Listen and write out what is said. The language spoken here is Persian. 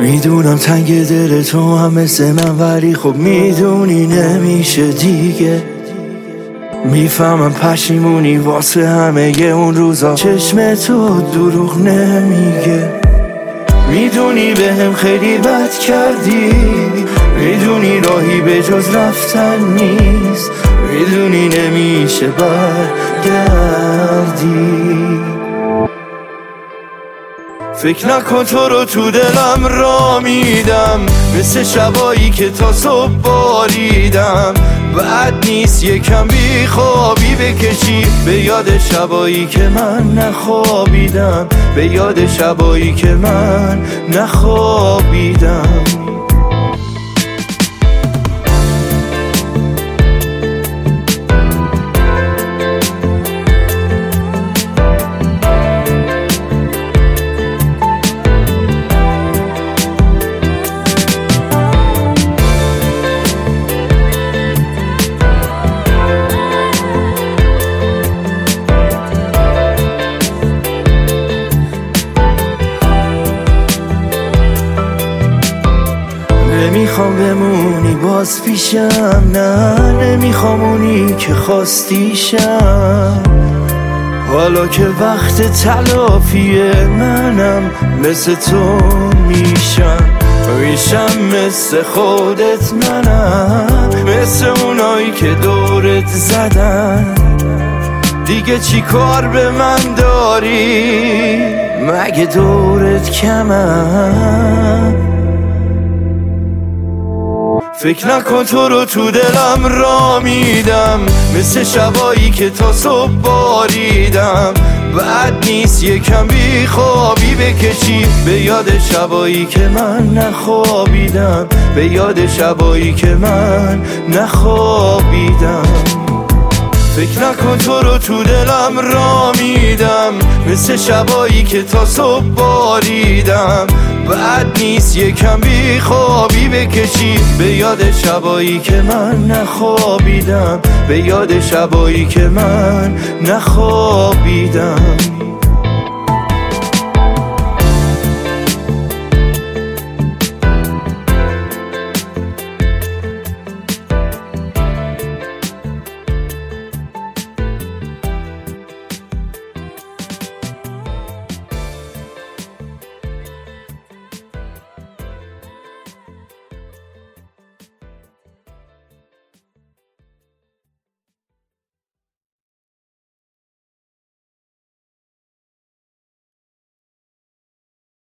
میدونم تنگ دل تو هم مثل من، ولی خب میدونی نمیشه دیگه. میفهمم پشیمونی واسه همه اون روزا، چشم تو دروغ نمیگه. میدونی بهم خیلی بد کردی، میدونی راهی به جز رفتن نیست، میدونی نمیشه برگردی. فکر نکن تو رو تو دلم را میدم، مثل شبایی که تا صبح باریدم. بد نیست یکم بی خوابی بکشی به یاد شبایی که من نخوابیدم، به یاد شبایی که من نخوابیدم. نمیخوام بمونی باز پیشم، نه نمیخوام اونی که خواستیشم. حالا که وقت تلافیه منم مثل تو میشم مثل خودت منم، مثل اونایی که دورت زدن. دیگه چی کار به من داری؟ مگه دورت کمم؟ فکر نکن تو رو تو دلم را میدم، مثل شبایی که تا صبح باریدم. بد نیست یکم بی خوابی بکشی به یاد شبایی که من نخوابیدم، به یاد شبایی که من نخوابیدم. فکر نکن تو رو تو دلم را میدم، مثل شبایی که تا صبح باریدم. بد نیست یکم بی خوابی بکشی به یاد شبایی که من نخوابیدم، به یاد شبایی که من نخوابیدم.